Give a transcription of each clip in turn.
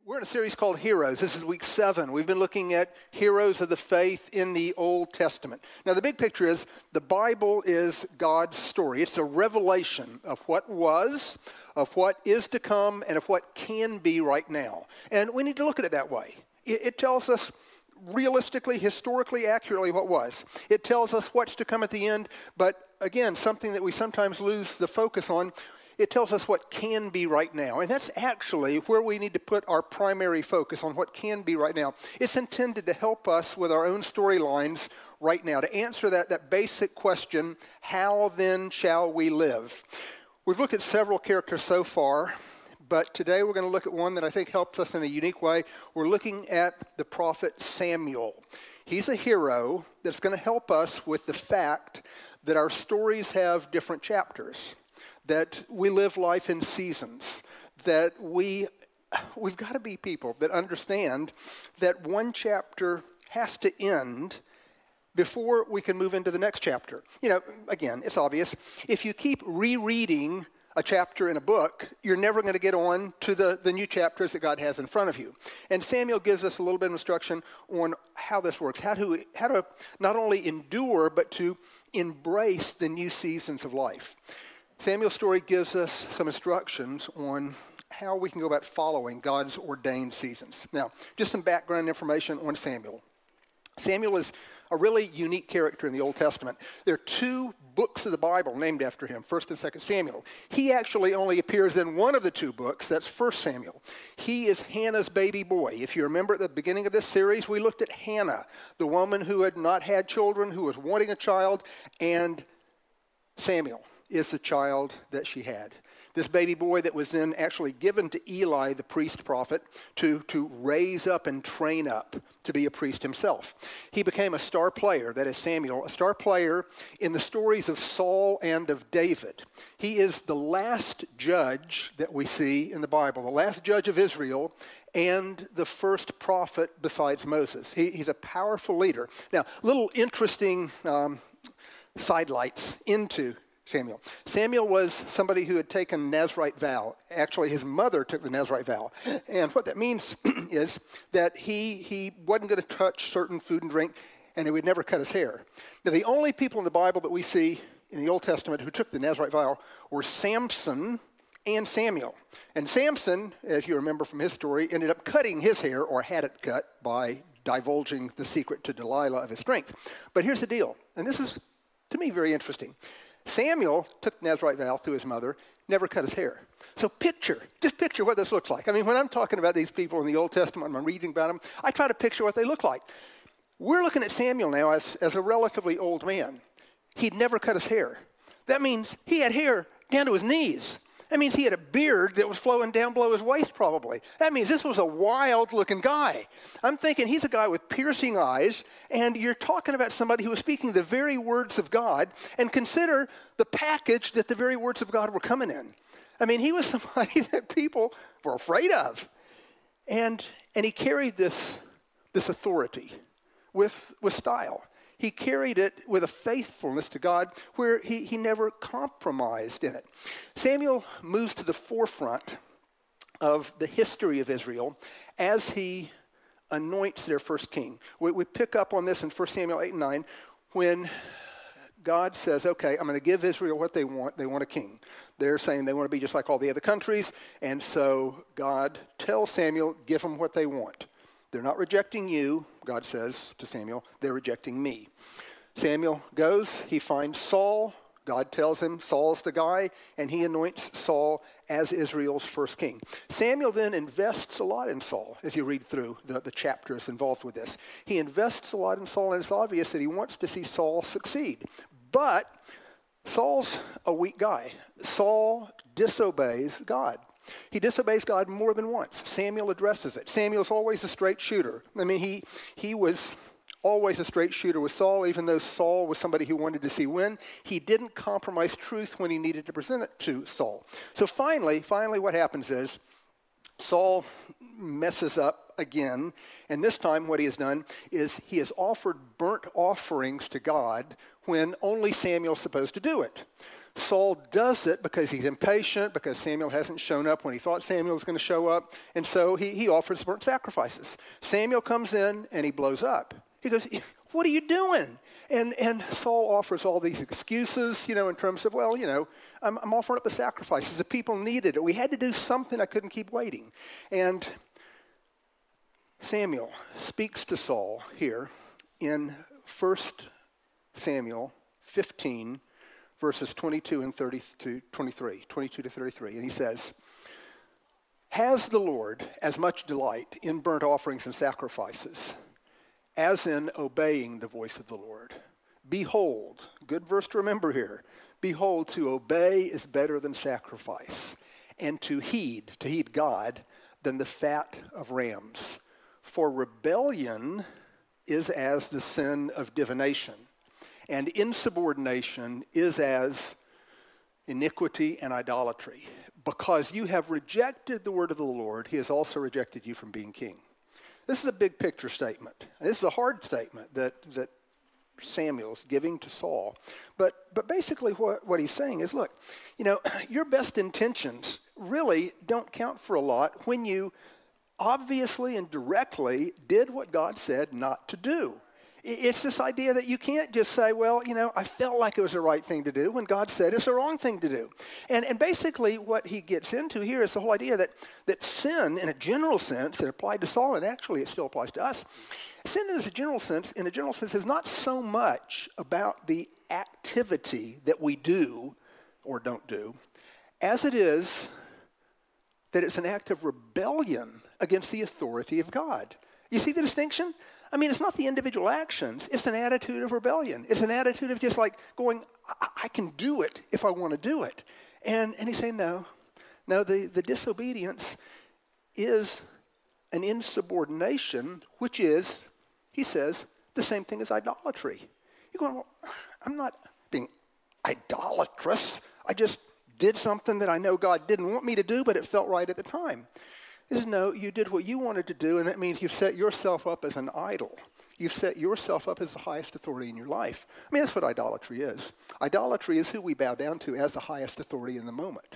We're in a series called Heroes. This is week 7. We've been looking at heroes of the faith in the Old Testament. Now, the big picture is the Bible is God's story. It's a revelation of what was, of what is to come, and of what can be right now. And we need to look at it that way. It tells us realistically, historically, accurately what was. It tells us what's to come at the end, but again, something that we sometimes lose the focus on. It tells us what can be right now. And that's actually where we need to put our primary focus, on what can be right now. It's intended to help us with our own storylines right now, to answer that basic question, how then shall we live? We've looked at several characters so far, but today we're going to look at one that I think helps us in a unique way. We're looking at the prophet Samuel. He's a hero that's going to help us with the fact that our stories have different chapters, that we live life in seasons, that we've got to be people that understand that one chapter has to end before we can move into the next chapter. You know, again, it's obvious. If you keep rereading a chapter in a book, you're never going to get on to the new chapters that God has in front of you. And Samuel gives us a little bit of instruction on how this works, how to not only endure, but to embrace the new seasons of life. Samuel's story gives us some instructions on how we can go about following God's ordained seasons. Now, just some background information on Samuel. Samuel is a really unique character in the Old Testament. There are 2 books of the Bible named after him, 1st and 2nd Samuel. He actually only appears in one of the 2 books, that's 1 Samuel. He is Hannah's baby boy. If you remember at the beginning of this series, we looked at Hannah, the woman who had not had children, who was wanting a child, and Samuel is the child that she had. This baby boy that was then actually given to Eli, the priest prophet, to raise up and train up to be a priest himself. He became a star player, that is Samuel, a star player in the stories of Saul and of David. He is the last judge that we see in the Bible, the last judge of Israel, and the first prophet besides Moses. He's a powerful leader. Now, little interesting sidelights into Samuel. Samuel was somebody who had taken Nazirite vow. Actually, his mother took the Nazirite vow. And what that means is that he wasn't going to touch certain food and drink, and he would never cut his hair. Now, the only people in the Bible that we see in the Old Testament who took the Nazirite vow were Samson and Samuel. And Samson, as you remember from his story, ended up cutting his hair, or had it cut, by divulging the secret to Delilah of his strength. But here's the deal, and this is, to me, very interesting. Samuel took the Nazirite vow through his mother, never cut his hair. So just picture what this looks like. I mean, when I'm talking about these people in the Old Testament, I'm reading about them, I try to picture what they look like. We're looking at Samuel now as a relatively old man. He'd never cut his hair. That means he had hair down to his knees. That means he had a beard that was flowing down below his waist, probably. That means this was a wild-looking guy. I'm thinking he's a guy with piercing eyes, and you're talking about somebody who was speaking the very words of God, and consider the package that the very words of God were coming in. I mean, he was somebody that people were afraid of. And he carried this authority with style. He carried it with a faithfulness to God where he never compromised in it. Samuel moves to the forefront of the history of Israel as he anoints their first king. We pick up on this in 1 Samuel 8 and 9 when God says, okay, I'm going to give Israel what they want. They want a king. They're saying they want to be just like all the other countries. And so God tells Samuel, give them what they want. They're not rejecting you, God says to Samuel. They're rejecting me. Samuel goes. He finds Saul. God tells him Saul's the guy, and he anoints Saul as Israel's first king. Samuel then invests a lot in Saul as you read through the chapters involved with this. He invests a lot in Saul, and it's obvious that he wants to see Saul succeed. But Saul's a weak guy. Saul disobeys God. He disobeys God more than once. Samuel addresses it. Samuel's always a straight shooter. I mean, he was always a straight shooter with Saul, even though Saul was somebody who wanted to see win. He didn't compromise truth when he needed to present it to Saul. So finally what happens is Saul messes up again, and this time what he has done is he has offered burnt offerings to God when only Samuel's supposed to do it. Saul does it because he's impatient, because Samuel hasn't shown up when he thought Samuel was going to show up, and so he offers burnt sacrifices. Samuel comes in and he blows up. He goes, "What are you doing?" And Saul offers all these excuses, in terms of, well, I'm offering up the sacrifices. The people needed it. We had to do something. I couldn't keep waiting. And Samuel speaks to Saul here in 1 Samuel 15, verses 22 and 22 to 33. And he says, "Has the Lord as much delight in burnt offerings and sacrifices as in obeying the voice of the Lord? Behold," good verse to remember here, "behold, to obey is better than sacrifice, and to heed God, than the fat of rams. For rebellion is as the sin of divination, and insubordination is as iniquity and idolatry. Because you have rejected the word of the Lord, he has also rejected you from being king." This is a big picture statement. This is a hard statement that Samuel's giving to Saul. But basically what he's saying is, look, your best intentions really don't count for a lot when you obviously and directly did what God said not to do. It's this idea that you can't just say, well, I felt like it was the right thing to do when God said it's the wrong thing to do. And basically what he gets into here is the whole idea that sin, in a general sense, it applied to Saul, and actually it still applies to us. Sin in a general sense, is not so much about the activity that we do or don't do, as it is that it's an act of rebellion against the authority of God. You see the distinction? It's not the individual actions. It's an attitude of rebellion. It's an attitude of just like going, I can do it if I want to do it. And he's saying, no, the disobedience is an insubordination, which is, he says, the same thing as idolatry. You're going, well, I'm not being idolatrous. I just did something that I know God didn't want me to do, but it felt right at the time. He says, no, you did what you wanted to do, and that means you've set yourself up as an idol. You've set yourself up as the highest authority in your life. That's what idolatry is. Idolatry is who we bow down to as the highest authority in the moment.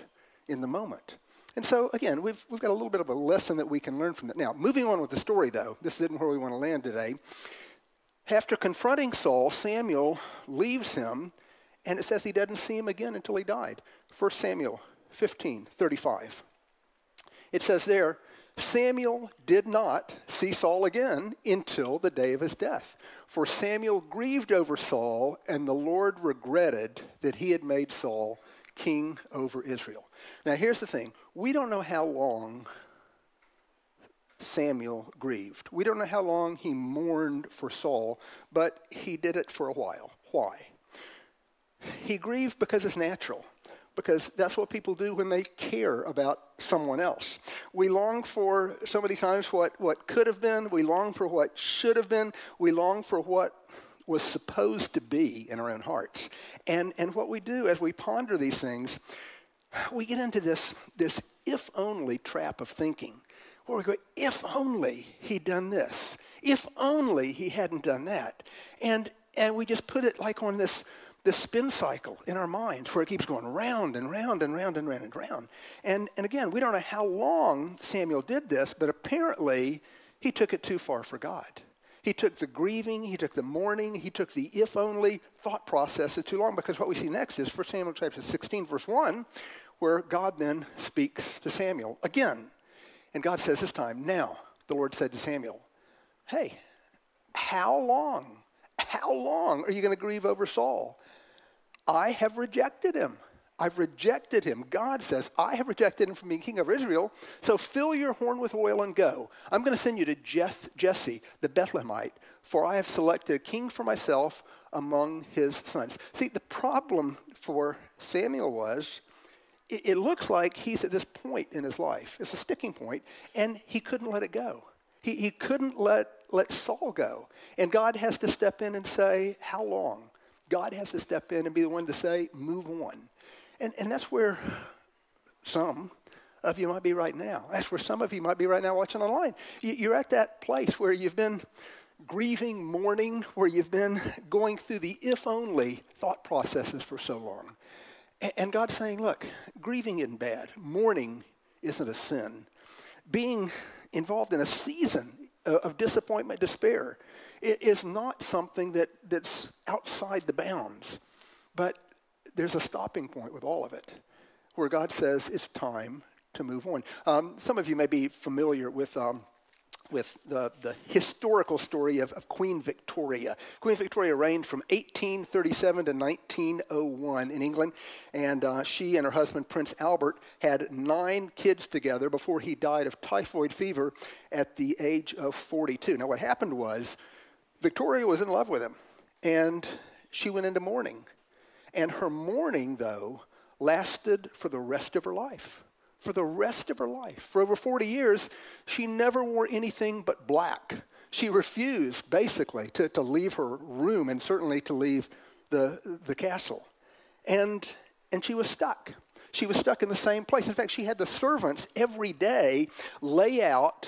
And so, again, we've got a little bit of a lesson that we can learn from that. Now, moving on with the story, though, this isn't where we want to land today. After confronting Saul, Samuel leaves him, and it says he doesn't see him again until he died. 1 Samuel 15:35. It says there, Samuel did not see Saul again until the day of his death. For Samuel grieved over Saul, and the Lord regretted that he had made Saul king over Israel. Now here's the thing. We don't know how long Samuel grieved. We don't know how long he mourned for Saul, but he did it for a while. Why? He grieved because it's natural. Because that's what people do when they care about someone else. We long for, so many times, what could have been. We long for what should have been. We long for what was supposed to be in our own hearts. And what we do as we ponder these things, we get into this if-only trap of thinking, where we go, if only he'd done this. If only he hadn't done that. And we just put it like on this spin cycle in our minds where it keeps going round and round and round and round and round. And again, we don't know how long Samuel did this, but apparently he took it too far for God. He took the grieving, he took the mourning, he took the if-only thought processes too long, because what we see next is 1 Samuel chapter 16, verse 1, where God then speaks to Samuel again. And God says this time, now, the Lord said to Samuel, hey, how long are you going to grieve over Saul? I have rejected him. I've rejected him. God says, I have rejected him from being king over Israel, so fill your horn with oil and go. I'm going to send you to Jesse, the Bethlehemite, for I have selected a king for myself among his sons. See, the problem for Samuel was, it looks like he's at this point in his life. It's a sticking point, and he couldn't let it go. He couldn't let Saul go. And God has to step in and say, how long? God has to step in and be the one to say, move on. And that's where some of you might be right now. That's where some of you might be right now watching online. You're at that place where you've been grieving, mourning, where you've been going through the if-only thought processes for so long. And God's saying, look, grieving isn't bad. Mourning isn't a sin. Being involved in a season of disappointment, despair, it is not something that's outside the bounds. But there's a stopping point with all of it, where God says it's time to move on. Some of you may be familiar with the historical story of Queen Victoria. Queen Victoria reigned from 1837 to 1901 in England, and she and her husband, Prince Albert, had 9 kids together before he died of typhoid fever at the age of 42. Now, what happened was Victoria was in love with him, and she went into mourning. And her mourning, though, lasted for the rest of her life. For the rest of her life. For over 40 years, she never wore anything but black. She refused, basically, to leave her room and certainly to leave the castle. And she was stuck. She was stuck in the same place. In fact, she had the servants every day lay out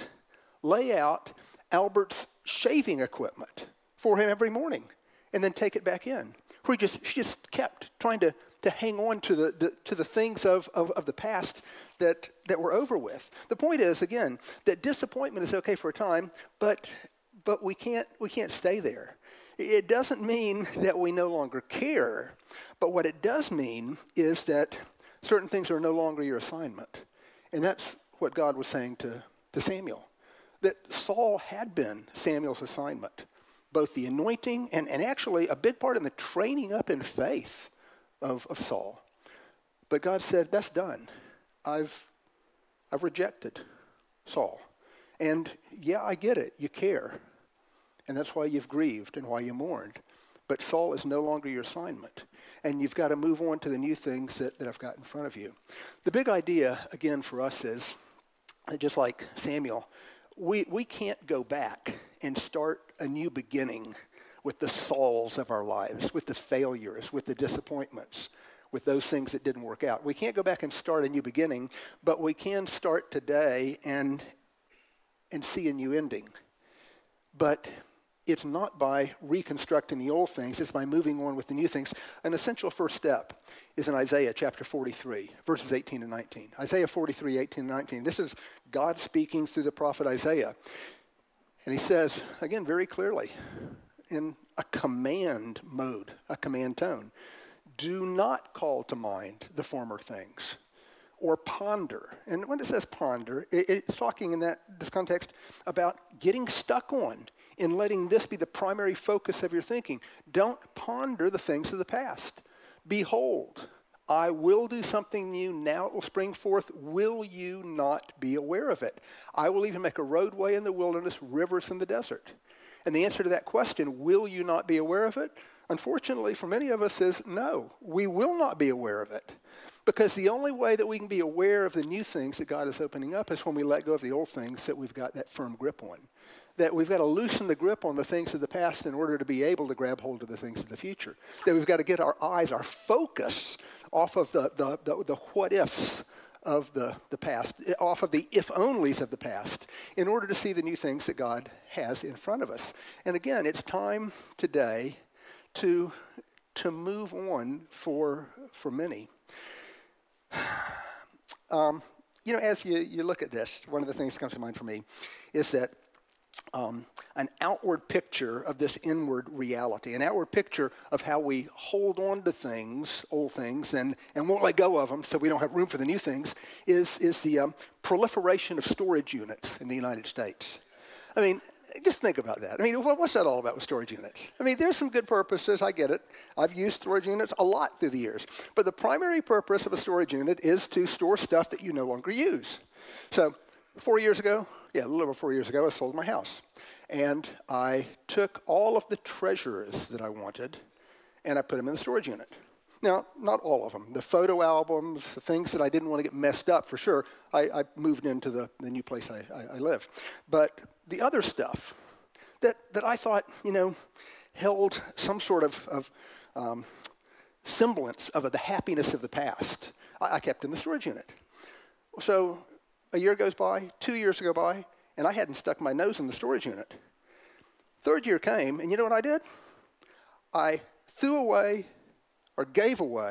Albert's shaving equipment for him every morning and then take it back in. She just kept trying to hang on to the things of the past that we're over with. The point is, again, that disappointment is okay for a time, but we can't stay there. It doesn't mean that we no longer care, but what it does mean is that certain things are no longer your assignment. And that's what God was saying to Samuel, that Saul had been Samuel's assignment, both the anointing and actually a big part in the training up in faith of Saul. But God said, that's done. I've rejected Saul. And yeah, I get it. You care. And that's why you've grieved and why you mourned. But Saul is no longer your assignment. And you've got to move on to the new things that I've got in front of you. The big idea, again, for us is, just like Samuel, we can't go back and start a new beginning with the Sauls of our lives, with the failures, with the disappointments, with those things that didn't work out. We can't go back and start a new beginning, but we can start today and see a new ending. But it's not by reconstructing the old things, it's by moving on with the new things. An essential first step is in Isaiah chapter 43, verses 18 and 19. Isaiah 43, 18 and 19. This is God speaking through the prophet Isaiah. And he says, again, very clearly, in a command mode, a command tone, do not call to mind the former things or ponder. And when it says ponder, it's talking in this context about getting stuck on and letting this be the primary focus of your thinking. Don't ponder the things of the past. Behold, I will do something new. Now it will spring forth. Will you not be aware of it? I will even make a roadway in the wilderness, rivers in the desert. And the answer to that question, will you not be aware of it? Unfortunately, for many of us is no, we will not be aware of it. Because the only way that we can be aware of the new things that God is opening up is when we let go of the old things that we've got that firm grip on. That we've got to loosen the grip on the things of the past in order to be able to grab hold of the things of the future. That we've got to get our eyes, our focus off of the what-ifs of the past, off of the if-onlys of the past, in order to see the new things that God has in front of us. And again, it's time today to move on for many. As you look at this, one of the things that comes to mind for me is that an outward picture of this inward reality, an outward picture of how we hold on to things, old things, and won't let go of them so we don't have room for the new things, is the proliferation of storage units in the United States. I mean, just think about that. I mean, what's that all about with storage units? I mean, there's some good purposes. I get it. I've used storage units a lot through the years. But the primary purpose of a storage unit is to store stuff that you no longer use. So 4 years ago, a little over 4 years ago, I sold my house. And I took all of the treasures that I wanted, and I put them in the storage unit. Now, not all of them. The photo albums, the things that I didn't want to get messed up, for sure, I moved into the new place I live. But the other stuff that I thought, held some sort of semblance of the happiness of the past, I kept in the storage unit. So a year goes by, 2 years go by, and I hadn't stuck my nose in the storage unit. Third year came, and you know what I did? I threw away or gave away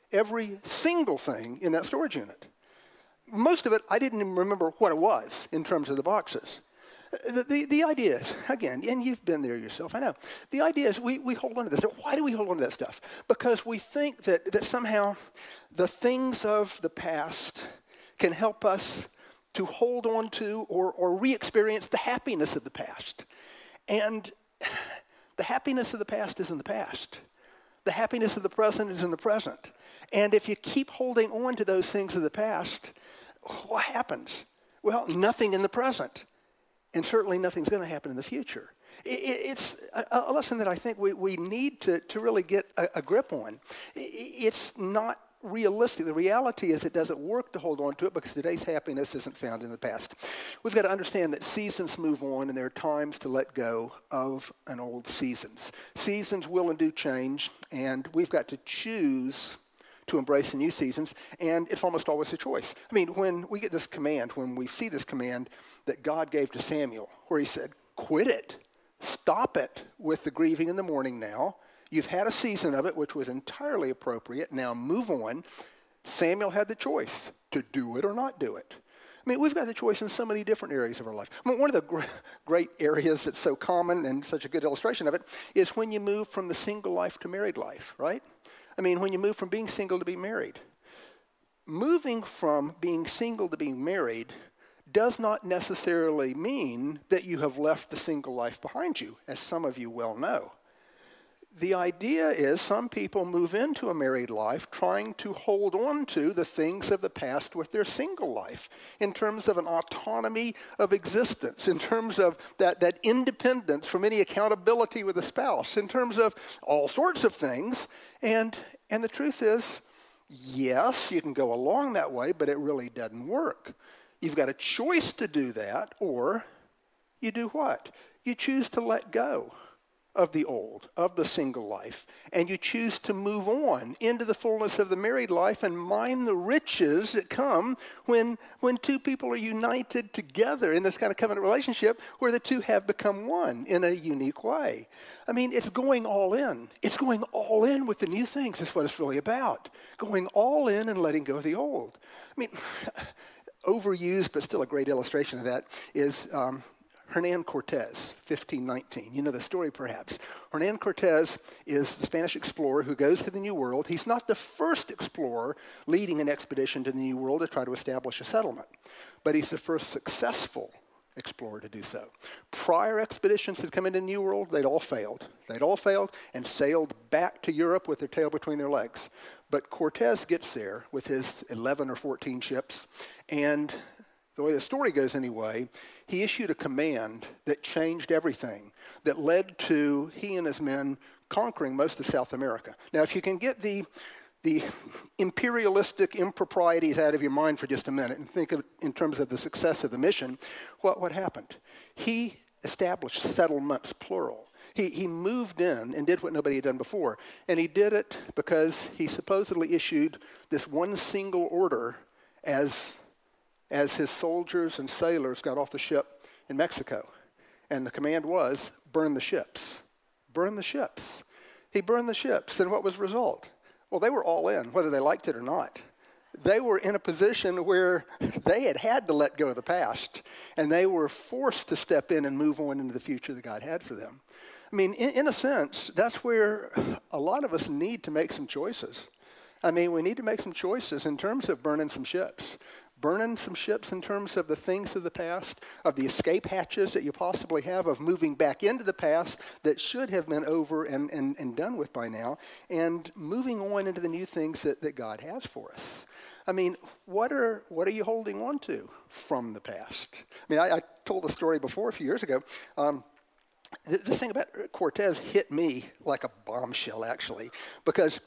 every single thing in that storage unit. Most of it, I didn't even remember what it was in terms of the boxes. The idea is, again, and you've been there yourself, I know. The idea is we hold on to this. Why do we hold on to that stuff? Because we think that somehow the things of the past can help us to hold on to or re-experience the happiness of the past. And the happiness of the past is in the past. The happiness of the present is in the present. And if you keep holding on to those things of the past, what happens? Well, nothing in the present. And certainly nothing's going to happen in the future. It's a lesson that I think we need to really get a grip on. It's not realistic. The reality is it doesn't work to hold on to it because today's happiness isn't found in the past. We've got to understand that seasons move on and there are times to let go of an old seasons. Seasons will and do change, and we've got to choose to embrace the new seasons, and it's almost always a choice. I mean, when we get this command, when we see this command that God gave to Samuel, where he said, quit it, stop it with the grieving in the mourning now. You've had a season of it, which was entirely appropriate. Now move on. Samuel had the choice to do it or not do it. I mean, we've got the choice in so many different areas of our life. I mean, one of the great areas that's so common and such a good illustration of it is when you move from the single life to married life, right? I mean, when you move from being single to being married. Moving from being single to being married does not necessarily mean that you have left the single life behind you, as some of you well know. The idea is some people move into a married life trying to hold on to the things of the past with their single life in terms of an autonomy of existence, in terms of that independence from any accountability with a spouse, in terms of all sorts of things. And the truth is, yes, you can go along that way, but it really doesn't work. You've got a choice to do that, or you do what? You choose to let go of the old, of the single life, and you choose to move on into the fullness of the married life and mine the riches that come when two people are united together in this kind of covenant relationship where the two have become one in a unique way. I mean, it's going all in. It's going all in with the new things. That's what it's really about. Going all in and letting go of the old. I mean, overused, but still a great illustration of that is Hernan Cortez, 1519. You know the story perhaps. Hernan Cortez is the Spanish explorer who goes to the New World. He's not the first explorer leading an expedition to the New World to try to establish a settlement, but he's the first successful explorer to do so. Prior expeditions had come into the New World, they'd all failed. They'd all failed and sailed back to Europe with their tail between their legs. But Cortez gets there with his 11 or 14 ships, and the way the story goes anyway, he issued a command that changed everything, that led to he and his men conquering most of South America. Now, if you can get the imperialistic improprieties out of your mind for just a minute and think of it in terms of the success of the mission, what happened? He established settlements, plural. He moved in and did what nobody had done before, and he did it because he supposedly issued this one single order as his soldiers and sailors got off the ship in Mexico. And the command was, burn the ships. Burn the ships. He burned the ships, and what was the result? Well, they were all in, whether they liked it or not. They were in a position where they had to let go of the past, and they were forced to step in and move on into the future that God had for them. I mean, in a sense, that's where a lot of us need to make some choices. I mean, we need to make some choices in terms of burning some ships. Burning some ships in terms of the things of the past, of the escape hatches that you possibly have, of moving back into the past that should have been over and done with by now, and moving on into the new things that God has for us. I mean, what are you holding on to from the past? I mean, I told a story before a few years ago. This thing about Cortez hit me like a bombshell, actually, because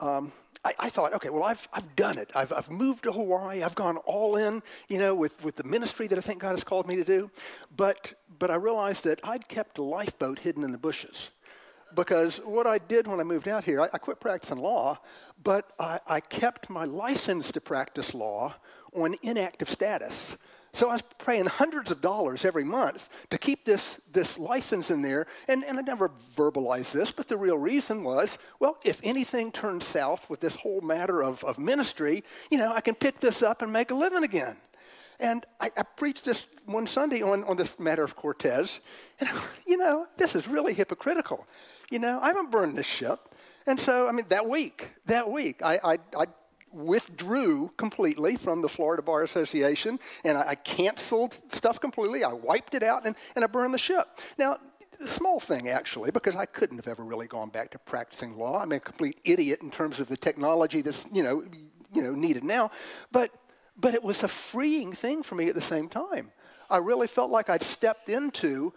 I thought, okay, well, I've done it. I've moved to Hawaii. I've gone all in, with the ministry that I think God has called me to do. But I realized that I'd kept a lifeboat hidden in the bushes. Because what I did when I moved out here, I quit practicing law, but I kept my license to practice law on inactive status. So I was paying hundreds of dollars every month to keep this license in there. And I never verbalized this, but the real reason was, well, if anything turns south with this whole matter of ministry, I can pick this up and make a living again. And I preached this one Sunday on this matter of Cortez. And, this is really hypocritical. I haven't burned this ship. And so, that week, I withdrew completely from the Florida Bar Association, and I canceled stuff completely. I wiped it out, and I burned the ship. Now, a small thing, actually, because I couldn't have ever really gone back to practicing law. I'm a complete idiot in terms of the technology that's, needed now. But it was a freeing thing for me at the same time. I really felt like I'd stepped into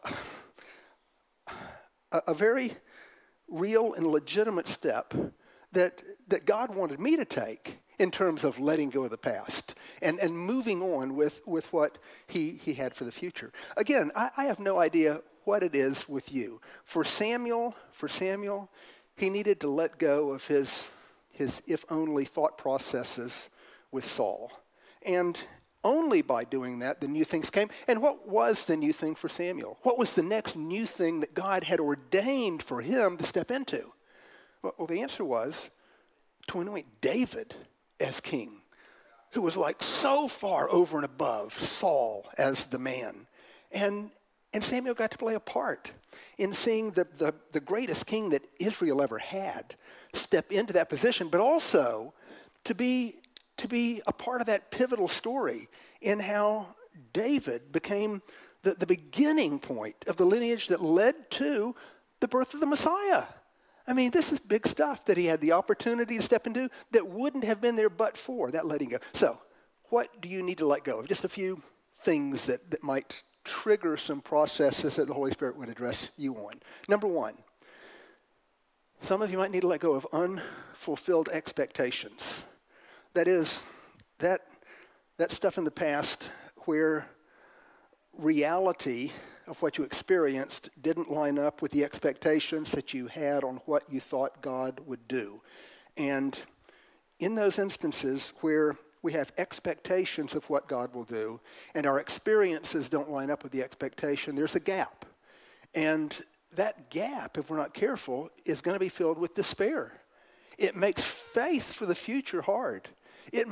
a very real and legitimate step that God wanted me to take in terms of letting go of the past and moving on with what he had for the future. Again, I have no idea what it is with you. For Samuel, he needed to let go of his if-only thought processes with Saul. And only by doing that, the new things came. And what was the new thing for Samuel? What was the next new thing that God had ordained for him to step into? Well, the answer was to anoint David as king, who was like so far over and above Saul as the man. And Samuel got to play a part in seeing the greatest king that Israel ever had step into that position, but also to be a part of that pivotal story in how David became the beginning point of the lineage that led to the birth of the Messiah. This is big stuff that he had the opportunity to step into that wouldn't have been there but for that letting go. So, what do you need to let go of? Just a few things that might trigger some processes that the Holy Spirit would address you on. Number one, some of you might need to let go of unfulfilled expectations. That is, that stuff in the past where reality of what you experienced didn't line up with the expectations that you had on what you thought God would do. And in those instances where we have expectations of what God will do and our experiences don't line up with the expectation, there's a gap. And that gap, if we're not careful, is going to be filled with despair. It makes faith for the future hard. It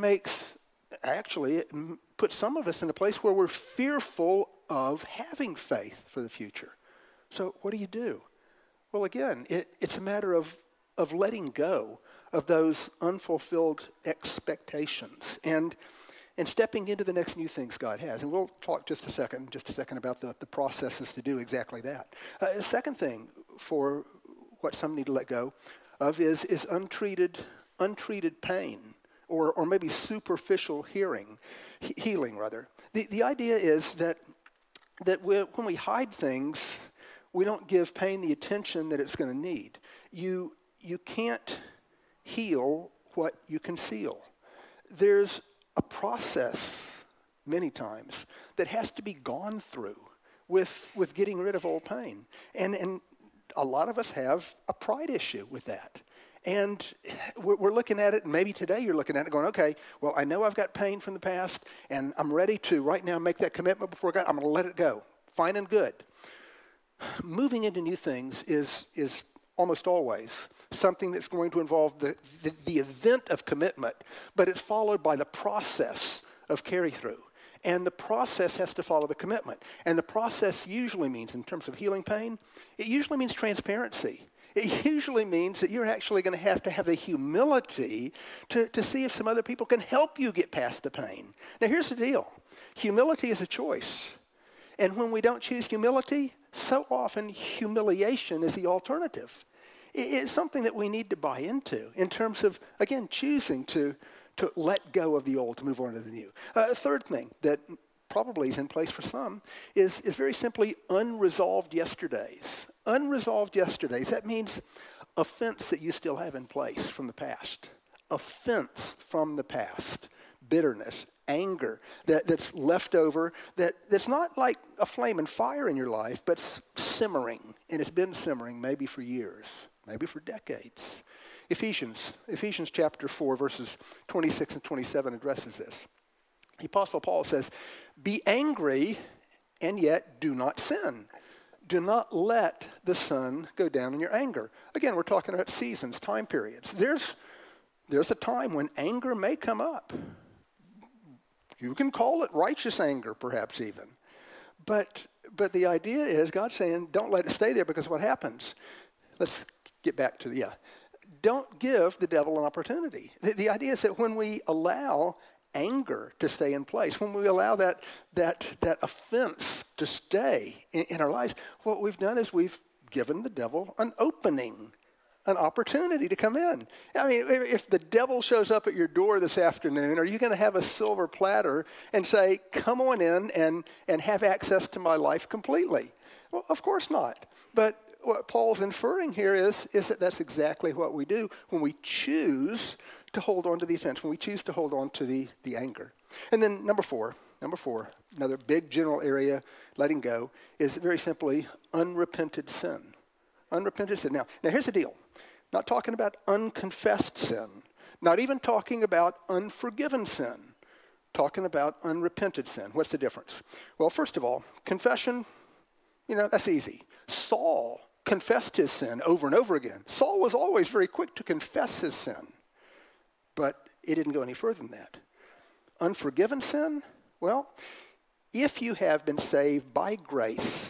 puts some of us in a place where we're fearful of having faith for the future. So what do you do? Well, again, it's a matter of letting go of those unfulfilled expectations and stepping into the next new things God has. And we'll talk just a second about the processes to do exactly that. The second thing for what some need to let go of is untreated pain. Or maybe superficial healing. The idea is that when we hide things, we don't give pain the attention that it's going to need. You can't heal what you conceal. There's a process, many times, that has to be gone through with getting rid of old pain. And a lot of us have a pride issue with that. And we're looking at it, and maybe today you're looking at it going, okay, well, I know I've got pain from the past, and I'm ready to right now make that commitment before God. I'm going to let it go. Fine and good. Moving into new things is almost always something that's going to involve the event of commitment, but it's followed by the process of carry-through. And the process has to follow the commitment. And the process usually means, in terms of healing pain, it usually means transparency. It usually means that you're actually going to have the humility to see if some other people can help you get past the pain. Now, here's the deal. Humility is a choice. And when we don't choose humility, so often humiliation is the alternative. It's something that we need to buy into in terms of, again, choosing to let go of the old to move on to the new. Third thing that probably is in place for some is very simply unresolved yesterdays. Unresolved yesterdays. That means offense that you still have in place from the past. Offense from the past. Bitterness, anger that's left over, that's not like a flame and fire in your life, but simmering. And it's been simmering maybe for years, maybe for decades. Ephesians chapter 4, verses 26 and 27 addresses this. The Apostle Paul says, be angry and yet do not sin. Do not let the sun go down in your anger. Again, we're talking about seasons, time periods. There's a time when anger may come up. You can call it righteous anger, perhaps even. But the idea is God's saying, don't let it stay there, because what happens? Let's get back to don't give the devil an opportunity. The idea is that when we allow anger to stay in place, when we allow that offense to stay in our lives, what we've done is we've given the devil an opening, an opportunity to come in. I mean, if the devil shows up at your door this afternoon, are you going to have a silver platter and say, come on in and have access to my life completely? Well, of course not. But what Paul's inferring here is that that's exactly what we do when we choose to hold on to the offense, when we choose to hold on to the anger. And then number four, another big general area, letting go, is very simply unrepented sin. Unrepented sin. Now here's the deal. Not talking about unconfessed sin. Not even talking about unforgiven sin. Talking about unrepented sin. What's the difference? Well, first of all, confession, that's easy. Saul confessed his sin over and over again. Saul was always very quick to confess his sin. But it didn't go any further than that. Unforgiven sin? Well, if you have been saved by grace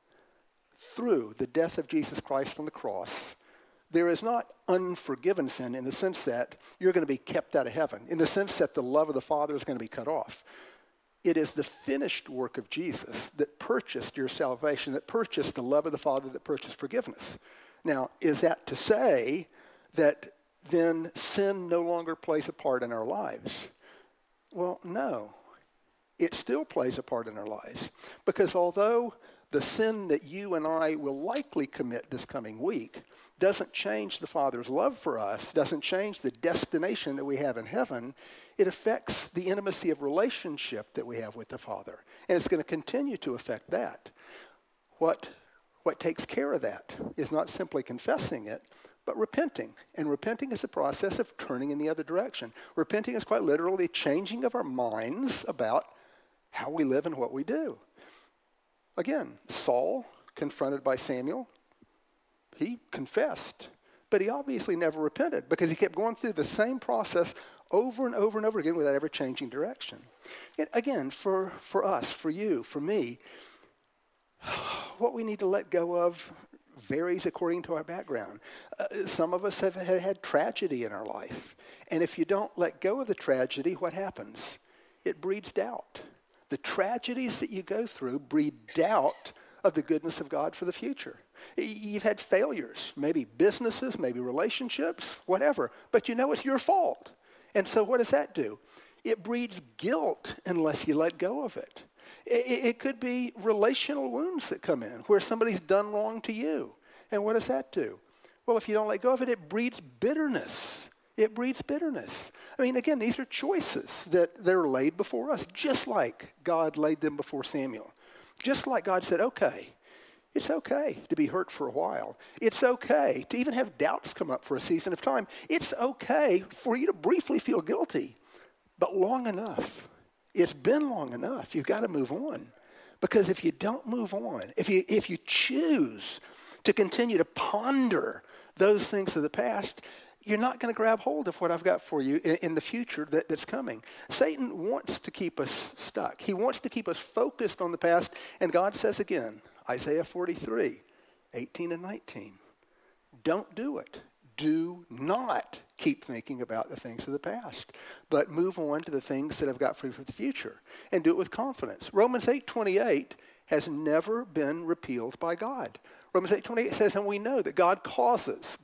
through the death of Jesus Christ on the cross, there is not unforgiven sin in the sense that you're going to be kept out of heaven, in the sense that the love of the Father is going to be cut off. It is the finished work of Jesus that purchased your salvation, that purchased the love of the Father, that purchased forgiveness. Now, is that to say that then sin no longer plays a part in our lives? Well, no. It still plays a part in our lives. Because although the sin that you and I will likely commit this coming week doesn't change the Father's love for us, doesn't change the destination that we have in heaven, it affects the intimacy of relationship that we have with the Father. And it's going to continue to affect that. What takes care of that is not simply confessing it, but repenting. And repenting is a process of turning in the other direction. Repenting is quite literally changing of our minds about how we live and what we do. Again, Saul, confronted by Samuel, he confessed, but he obviously never repented because he kept going through the same process over and over and over again without ever changing direction. And again, for us, for you, for me, what we need to let go of varies according to our background. Some of us have had tragedy in our life. And if you don't let go of the tragedy, what happens? It breeds doubt. The tragedies that you go through breed doubt of the goodness of God for the future. You've had failures, maybe businesses, maybe relationships, whatever. But it's your fault. And so what does that do? It breeds guilt unless you let go of it. It could be relational wounds that come in where somebody's done wrong to you. And what does that do? Well, if you don't let go of it, it breeds bitterness. It breeds bitterness. I mean, again, these are choices that they're laid before us, just like God laid them before Samuel. Just like God said, okay, it's okay to be hurt for a while. It's okay to even have doubts come up for a season of time. It's okay for you to briefly feel guilty, but long enough. It's been long enough. You've got to move on. Because if you don't move on, if you choose to continue to ponder those things of the past, you're not going to grab hold of what I've got for you in the future that's coming. Satan wants to keep us stuck. He wants to keep us focused on the past. And God says again, Isaiah 43, 18 and 19, don't do it. Do not keep thinking about the things of the past, but move on to the things that I've got for you for the future, and do it with confidence. Romans 8:28 has never been repealed by God. Romans 8:28 says, and we know that God causes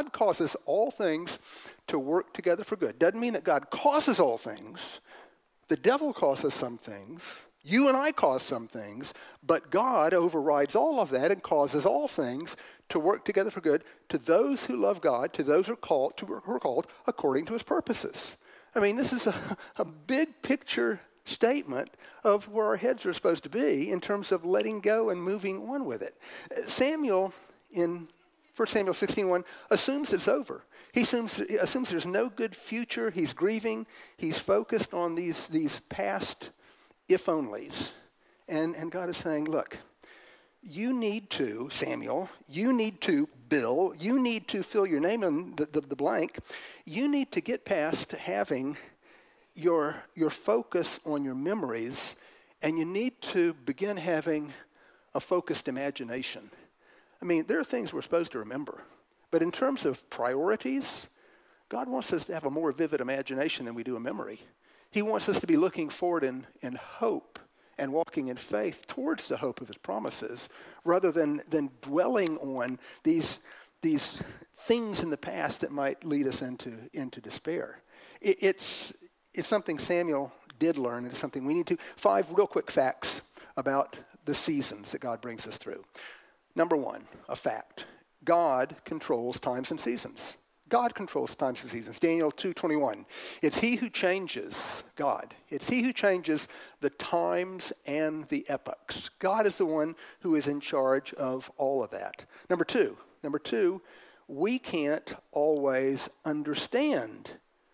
all things to work together for good. Doesn't mean that God causes all things. The devil causes some things. You and I cause some things, but God overrides all of that and causes all things to work together for good to those who love God, to those who are called according to his purposes. I mean, this is a big picture statement of where our heads are supposed to be in terms of letting go and moving on with it. Samuel, in 1 Samuel 16:1, assumes it's over. He assumes there's no good future. He's grieving. He's focused on these past if-onlys. And God is saying, look, you need to, Samuel, you need to, Bill, you need to fill your name in the blank. You need to get past having your focus on your memories, and you need to begin having a focused imagination. I mean, there are things we're supposed to remember, but in terms of priorities, God wants us to have a more vivid imagination than we do a memory. He wants us to be looking forward in hope and walking in faith towards the hope of his promises, rather than dwelling on these things in the past that might lead us into despair. It's something Samuel did learn, and it's something we need to. 5 real quick facts about the seasons that God brings us through. Number 1, a fact. God controls times and seasons. God controls times and seasons. Daniel 2:21. It's he who changes, God. It's he who changes the times and the epochs. God is the one who is in charge of all of that. Number two, we can't always understand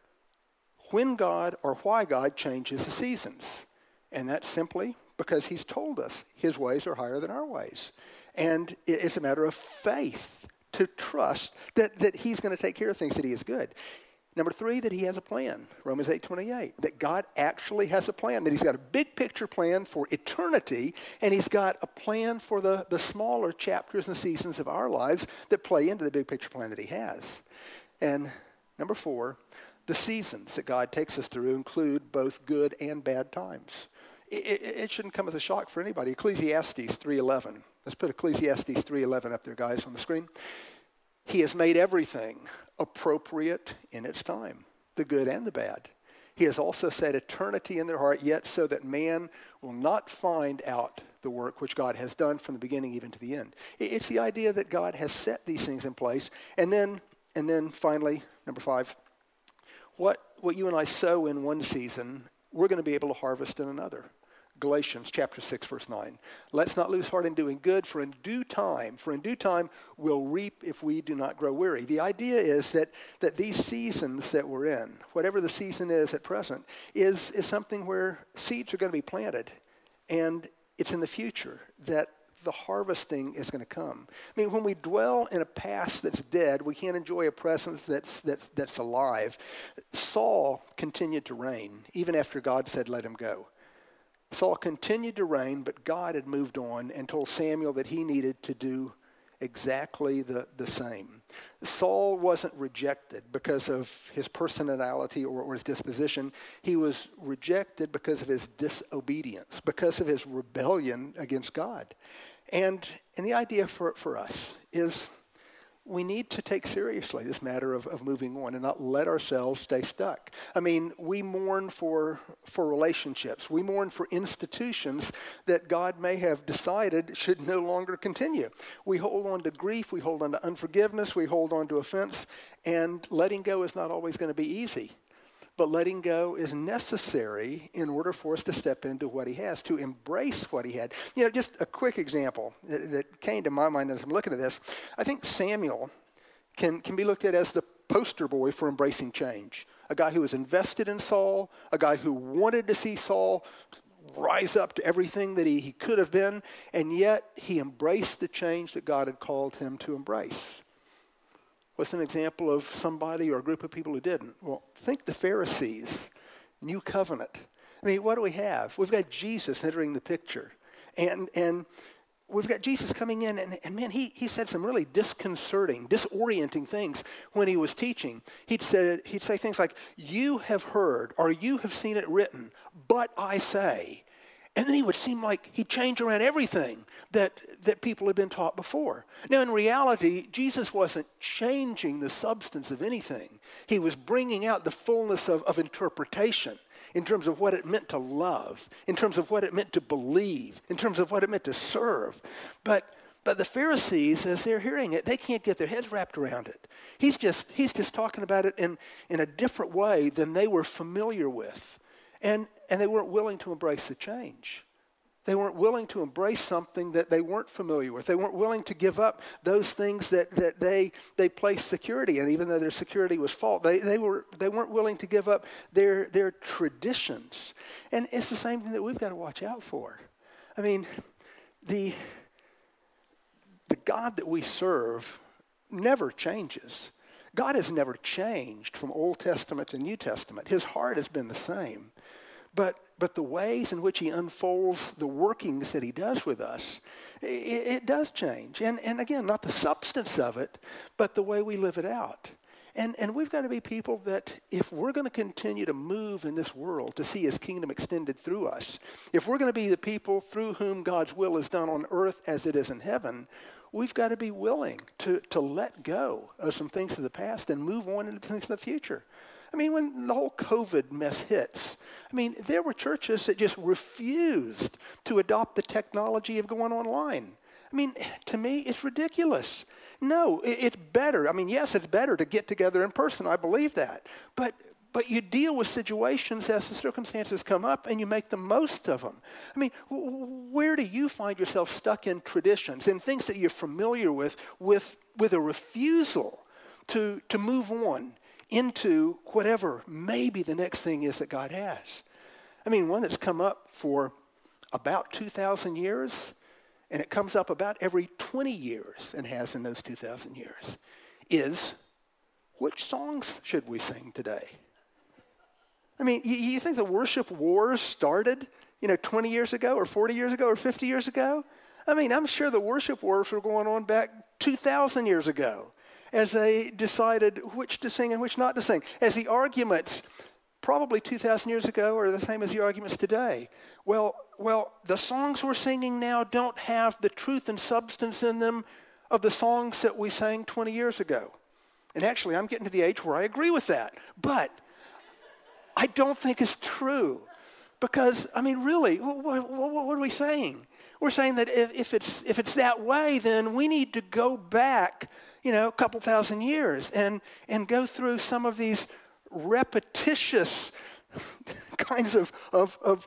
when God or why God changes the seasons. And that's simply because he's told us his ways are higher than our ways. And it's a matter of faith to trust that he's going to take care of things, that he is good. Number 3, that he has a plan. Romans 8:28. That God actually has a plan, that he's got a big picture plan for eternity, and he's got a plan for the smaller chapters and seasons of our lives that play into the big picture plan that he has. And number 4, the seasons that God takes us through include both good and bad times. It shouldn't come as a shock for anybody. Ecclesiastes 3:11. Let's put Ecclesiastes 3:11 up there, guys, on the screen. He has made everything appropriate in its time, the good and the bad. He has also set eternity in their heart, yet so that man will not find out the work which God has done from the beginning even to the end. It's the idea that God has set these things in place. And then finally, number 5, what you and I sow in one season, we're going to be able to harvest in another. Galatians chapter 6, verse 9. Let's not lose heart in doing good, for in due time we'll reap if we do not grow weary. The idea is that these seasons that we're in, whatever the season is at present, is something where seeds are going to be planted. And it's in the future that the harvesting is going to come. I mean, when we dwell in a past that's dead, we can't enjoy a present that's alive. Saul continued to reign, even after God said, let him go. Saul continued to reign, but God had moved on and told Samuel that he needed to do exactly the same. Saul wasn't rejected because of his personality or his disposition. He was rejected because of his disobedience, because of his rebellion against God. And the idea for us is we need to take seriously this matter of moving on and not let ourselves stay stuck. I mean, we mourn for relationships. We mourn for institutions that God may have decided should no longer continue. We hold on to grief. We hold on to unforgiveness. We hold on to offense. And letting go is not always going to be easy. But letting go is necessary in order for us to step into what he has, to embrace what he had. You know, just a quick example that came to my mind as I'm looking at this. I think Samuel can be looked at as the poster boy for embracing change. A guy who was invested in Saul, a guy who wanted to see Saul rise up to everything that he could have been, and yet he embraced the change that God had called him to embrace. What's an example of somebody or a group of people who didn't? Well, think the Pharisees, New Covenant. I mean, what do we have? We've got Jesus entering the picture. And we've got Jesus coming in, and man, he said some really disconcerting, disorienting things when he was teaching. He'd say things like, you have heard or you have seen it written, but I say. And then he would seem like he'd change around everything that people had been taught before. Now, in reality, Jesus wasn't changing the substance of anything. He was bringing out the fullness of interpretation in terms of what it meant to love, in terms of what it meant to believe, in terms of what it meant to serve. But the Pharisees, as they're hearing it, they can't get their heads wrapped around it. He's just talking about it in a different way than they were familiar with. And they weren't willing to embrace the change. They weren't willing to embrace something that they weren't familiar with. They weren't willing to give up those things that they placed security in, even though their security was false. They weren't willing to give up their traditions. And it's the same thing that we've got to watch out for. I mean, the God that we serve never changes. God has never changed from Old Testament to New Testament. His heart has been the same. But the ways in which he unfolds the workings that he does with us, it does change. And again, not the substance of it, but the way we live it out. And we've got to be people that if we're going to continue to move in this world to see his kingdom extended through us, if we're going to be the people through whom God's will is done on earth as it is in heaven, we've got to be willing to let go of some things of the past and move on into things of the future. I mean, when the whole COVID mess hits, I mean, there were churches that just refused to adopt the technology of going online. I mean, to me, it's ridiculous. No, it's better. I mean, yes, it's better to get together in person. I believe that. But you deal with situations as the circumstances come up and you make the most of them. I mean, where do you find yourself stuck in traditions and things that you're familiar with a refusal to move on into whatever maybe the next thing is that God has? I mean, one that's come up for about 2,000 years, and it comes up about every 20 years and has in those 2,000 years, is which songs should we sing today? I mean, you think the worship wars started, 20 years ago or 40 years ago or 50 years ago? I mean, I'm sure the worship wars were going on back 2,000 years ago as they decided which to sing and which not to sing. As the arguments probably 2,000 years ago are the same as the arguments today. Well, the songs we're singing now don't have the truth and substance in them of the songs that we sang 20 years ago. And actually, I'm getting to the age where I agree with that. But I don't think it's true. Because, I mean, really, what are we saying? We're saying that if it's that way, then we need to go back, a couple thousand years and go through some of these repetitious kinds of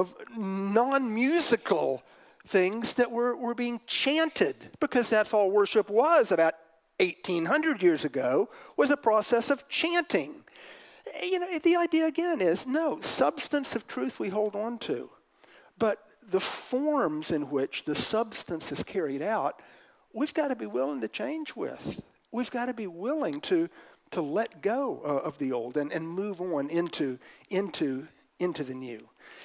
non-musical things that were being chanted, because that's all worship was about 1,800 years ago, was a process of chanting. The idea again is, no, substance of truth we hold on to, but the forms in which the substance is carried out, we've got to be willing to change with. We've got to be willing to let go of the old and move on into the new.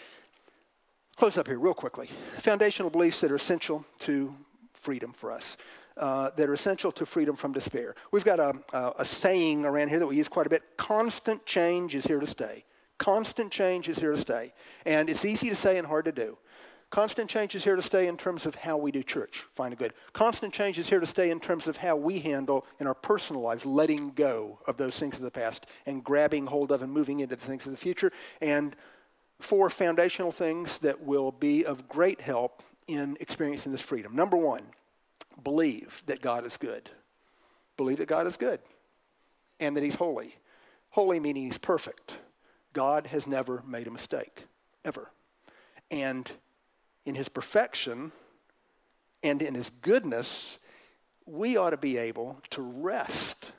Close up here real quickly. Foundational beliefs that are essential to freedom for us, that are essential to freedom from despair. We've got a saying around here that we use quite a bit. Constant change is here to stay. Constant change is here to stay. And it's easy to say and hard to do. Constant change is here to stay in terms of how we do church. Fine and good. Constant change is here to stay in terms of how we handle in our personal lives, letting go of those things of the past and grabbing hold of and moving into the things of the future. And 4 foundational things that will be of great help in experiencing this freedom. Number 1, believe that God is good. Believe that God is good and that he's holy. Holy meaning he's perfect. God has never made a mistake, ever. And in his perfection and in his goodness, we ought to be able to rest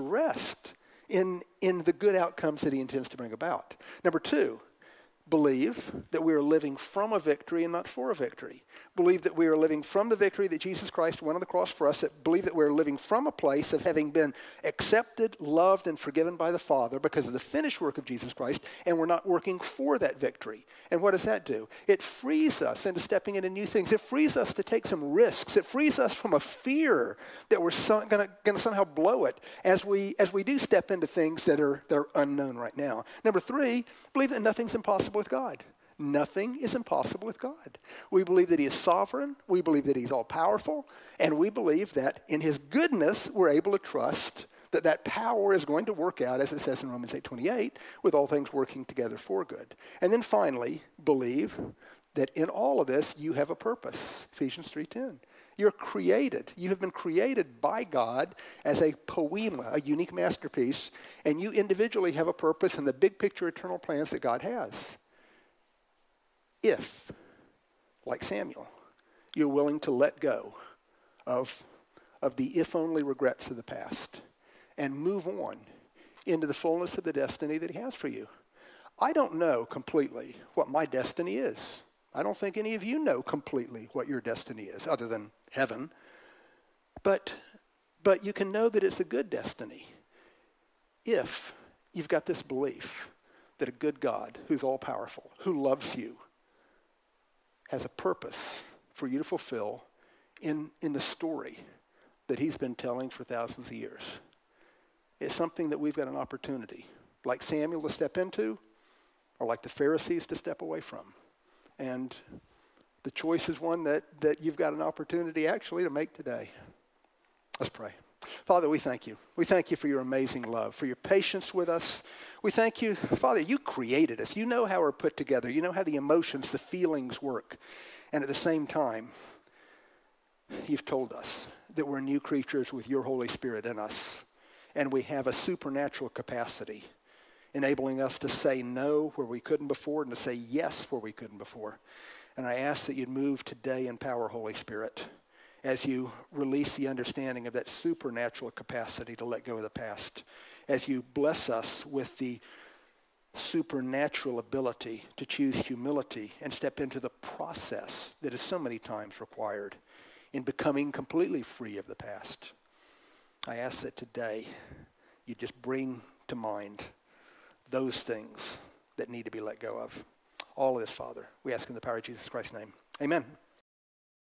in the good outcomes that he intends to bring about. Number 2, believe that we are living from a victory and not for a victory. Believe that we are living from the victory that Jesus Christ won on the cross for us. Believe that we're living from a place of having been accepted, loved, and forgiven by the Father because of the finished work of Jesus Christ, and we're not working for that victory. And what does that do? It frees us into stepping into new things. It frees us to take some risks. It frees us from a fear that we're going to somehow blow it as we do step into things that are unknown right now. Number 3, believe that nothing's impossible with God. Nothing is impossible with God. We believe that he is sovereign. We believe that he's all-powerful. And we believe that in his goodness, we're able to trust that power is going to work out, as it says in Romans 8:28, with all things working together for good. And then finally, believe that in all of this, you have a purpose. Ephesians 3:10. You're created. You have been created by God as a poema, a unique masterpiece, and you individually have a purpose in the big picture eternal plans that God has. If like Samuel, you're willing to let go of the if-only regrets of the past and move on into the fullness of the destiny that he has for you. I don't know completely what my destiny is. I don't think any of you know completely what your destiny is, other than heaven. But you can know that it's a good destiny if you've got this belief that a good God who's all-powerful, who loves you, has a purpose for you to fulfill in the story that he's been telling for thousands of years. It's something that we've got an opportunity, like Samuel, to step into, or like the Pharisees to step away from. And the choice is one that you've got an opportunity actually to make today. Let's pray. Father, we thank you. We thank you for your amazing love, for your patience with us. We thank you, Father, you created us. You know how we're put together. You know how the emotions, the feelings work. And at the same time, you've told us that we're new creatures with your Holy Spirit in us. And we have a supernatural capacity, enabling us to say no where we couldn't before and to say yes where we couldn't before. And I ask that you'd move today in power, Holy Spirit, as you release the understanding of that supernatural capacity to let go of the past, as you bless us with the supernatural ability to choose humility and step into the process that is so many times required in becoming completely free of the past. I ask that today you just bring to mind those things that need to be let go of. All of this, Father, we ask in the power of Jesus Christ's name. Amen.